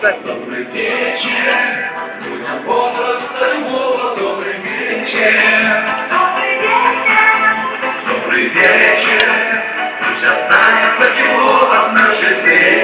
сказать? Добрый вечер, людям возраста любого, добрый вечер. Добрый вечер, пусть останется тепло от нашей встречи.